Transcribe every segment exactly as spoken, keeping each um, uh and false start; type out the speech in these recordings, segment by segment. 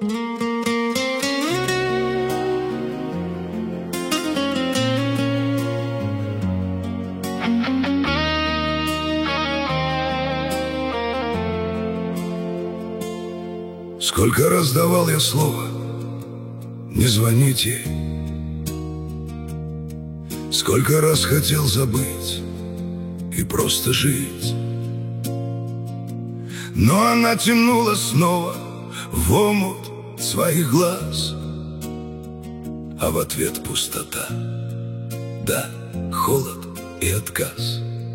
Сколько раз давал я слово не звонить ей, сколько раз хотел забыть и просто жить, но она тянула снова в омут своих глаз, а в ответ пустота, да, холод и отказ.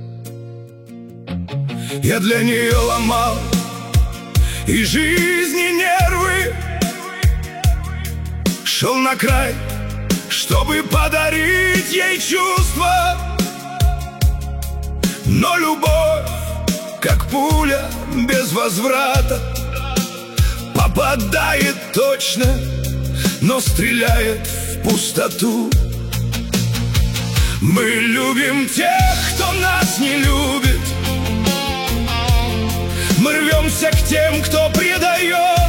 Я для нее ломал и жизни нервы, шел на край, чтобы подарить ей чувства, но любовь, как пуля без возврата, попадает точно, но стреляет в пустоту. Мы любим тех, кто нас не любит, мы рвемся к тем, кто предает,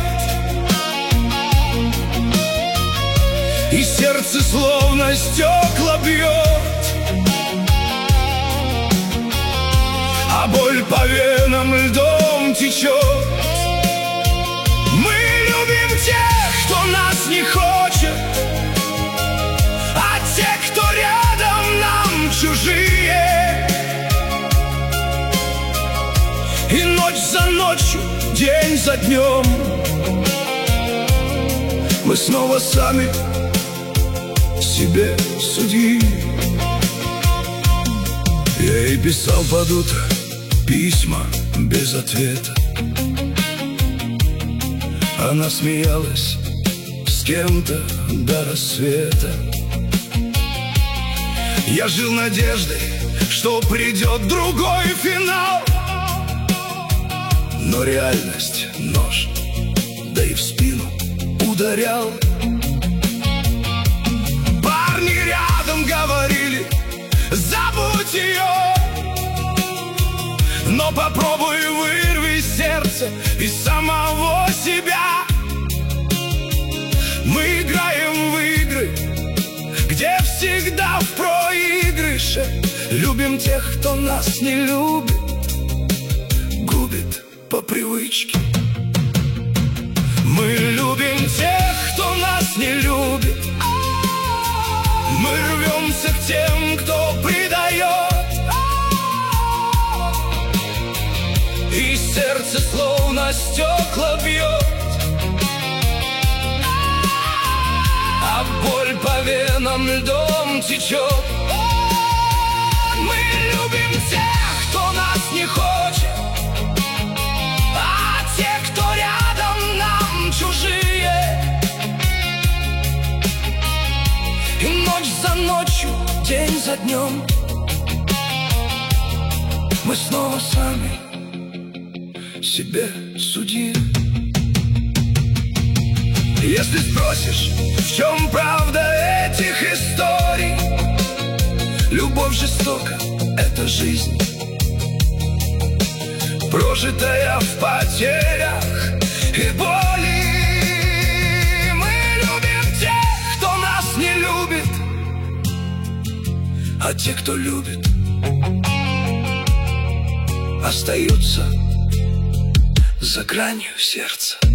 и сердце словно стекла бьет, а боль по венам льдом течет. Мы любим тех, кто нас не хочет, а те, кто рядом, нам чужие. И ночь за ночью, день за днем мы снова сами себе судьи. Я ей писал под утро письма без ответа, она смеялась с кем-то до рассвета. Я жил надеждой, что придет другой финал, но реальность нож, да и в спину ударял. Парни рядом говорили: забудь ее, но попробуй вырви сердце из самого себя. Мы играем в игры, где всегда в проигрыше. Любим тех, кто нас не любит, губит по привычке. Мы любим тех, кто нас не любит, мы рвемся к тем, кто предает, и сердце словно стекла бьет, а боль по венам льдом течет. Мы любим тех, кто нас не хочет, а те, кто рядом, нам чужие. И ночь за ночью, день за днем мы снова сами себе судьи. Если спросишь, в чем правда этих историй, любовь жестока — это жизнь, прожитая в потерях и боли. Мы любим тех, кто нас не любит, а те, кто любит, остаются за гранью сердца.